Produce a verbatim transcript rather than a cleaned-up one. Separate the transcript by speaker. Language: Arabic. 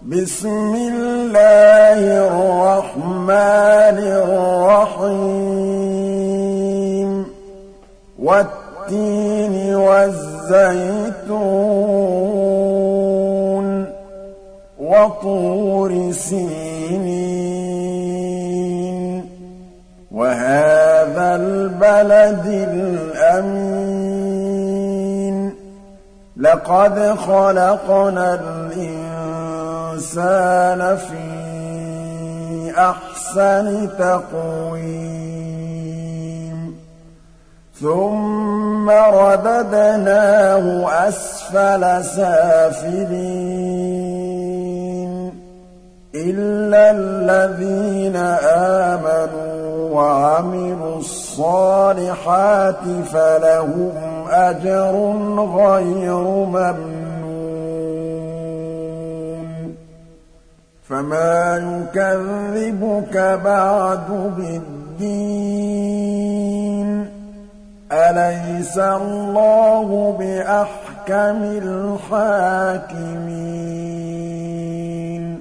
Speaker 1: بسم الله الرحمن الرحيم والتين والزيتون وطور سينين وهذا البلد الأمين لقد خلقنا الإنسان في أحسن تقويم ثم رددناه أسفل سافلين إلا الذين آمنوا وعملوا الصالحات فلهم أجر غير ممنون فما يكذبك بعد بالدين أليس الله بأحكم الحاكمين